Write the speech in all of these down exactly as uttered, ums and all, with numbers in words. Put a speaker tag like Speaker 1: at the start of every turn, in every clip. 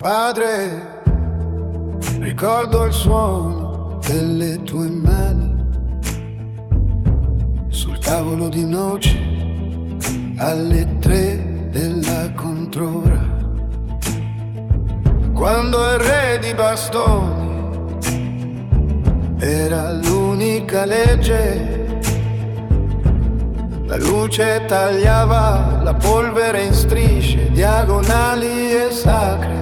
Speaker 1: Padre, ricordo il suono delle tue mani sul tavolo di noce alle tre della controra, quando il re di bastoni era l'unica legge. La luce tagliava la polvere in strisce diagonali e sacre,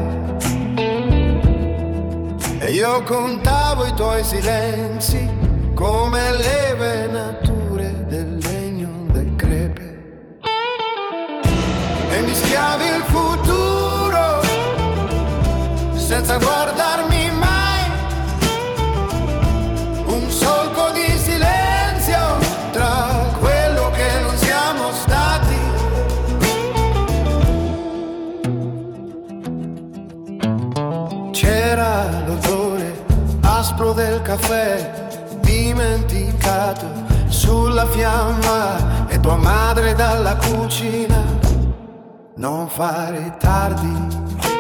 Speaker 1: e io contavo i tuoi silenzi come le venature del legno del crepe, e mischiavi il futuro senza guardarmi mai, un solco di silenzio tra quello che non siamo stati. C'era l'odore aspro del caffè dimenticato sulla fiamma, e tua madre dalla cucina: non fare tardi,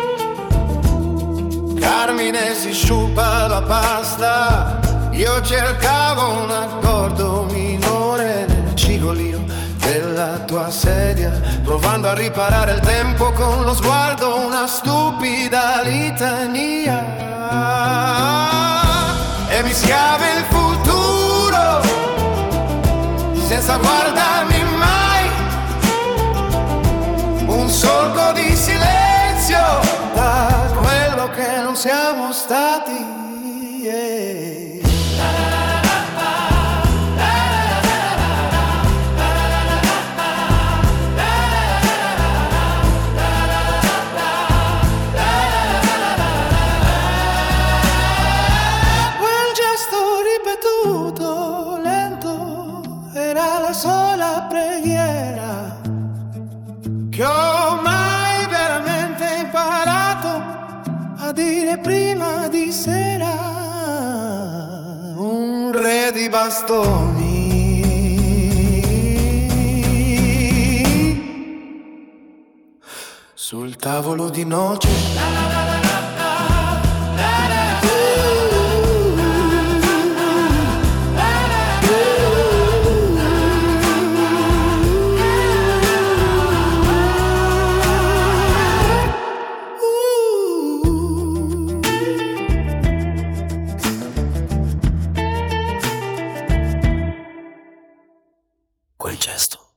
Speaker 1: Carmine si sciupa la pasta. Io cercavo un accordo minore nel cigolio della tua sedia, provando a riparare il tempo con lo sguardo, una stupida litania, e mischiavi il futuro senza guardarmi mai, un solco di silenzio da quello che non siamo stati. Yeah. Era la sola preghiera che ho mai veramente imparato a dire prima di sera. Un re di bastoni sul tavolo di noce. Quel gesto